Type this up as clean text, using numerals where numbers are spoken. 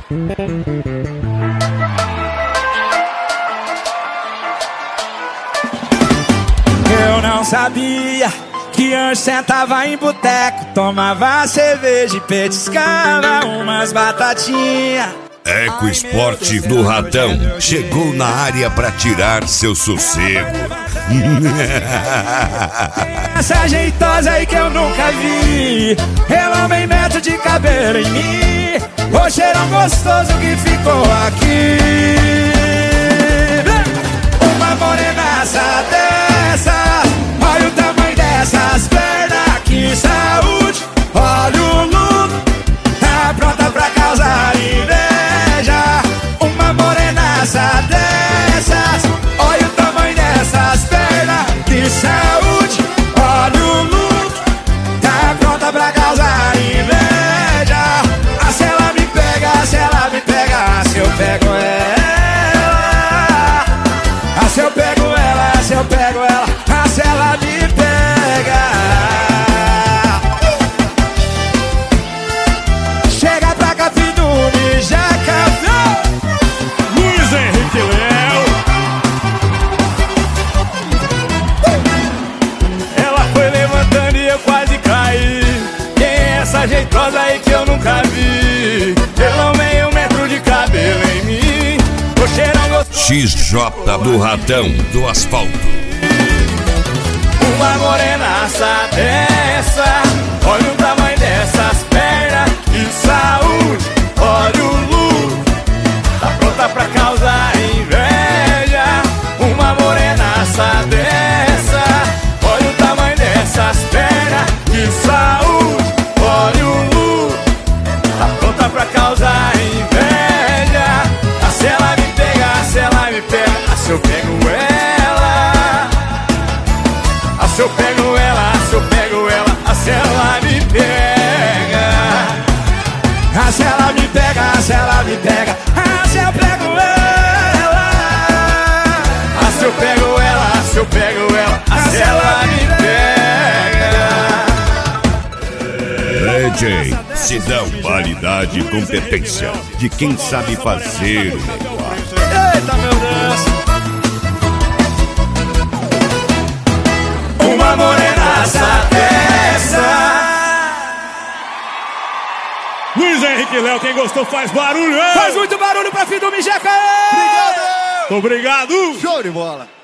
Eu não sabia que antes sentava em boteco, tomava cerveja e petiscava umas batatinhas. Eco Esporte do Ratão chegou na área pra tirar seu sossego. Essa jeitosa aí que eu nunca vi, ela vem metro de cabelo em mim, o cheirão gostoso que ficou aqui. Uma morenaça dessa, olha o tamanho dessas pernas, que saúde, olha o look, tá pronta pra causar inveja. Uma morenaça dessas, olha o tamanho dessas pernas, que saúde, olha o look, tá pronta pra causar inveja. Ah, se ela me pega, se ela me pega, se eu pego ela. Ah, se eu pego ela, se eu pego ela, ah, se ela me pega. Chega pra cá, Fidume, já café. Luiz Henrique Léo. Ela foi levantando e eu quase caí. Quem é essa jeitosa aí que eu nunca vi? Pelo meio metro de cabelo em mim, o cheirão gostoso. XJ do Ratão do Asfalto. Uma morenaça dessa, olha o tamanho dessas pernas, que saúde, olha o look, tá pronta pra causar inveja. Uma morenaça dessa, olha o tamanho dessas pernas, que saúde, olha o look, tá pronta pra causar inveja. Ah, se ela me pega, se ela me pega, ah, se eu pego ela. Ah, se eu pego ela, se eu pego ela, ah, se ela me pega. Ah, se ela me pega, se ela me pega, ah, se eu pego ela. Ah, se eu pego ela, se eu pego ela, ah, se ela me pega. DJ Sidão, qualidade e competência de quem sabe fazer o negócio. Eita, meu Deus. Uma morenaça dessa. Luiz Henrique Léo, quem gostou faz barulho, hein? Faz muito barulho pra Fidume, Jeca. Obrigado! Show de bola!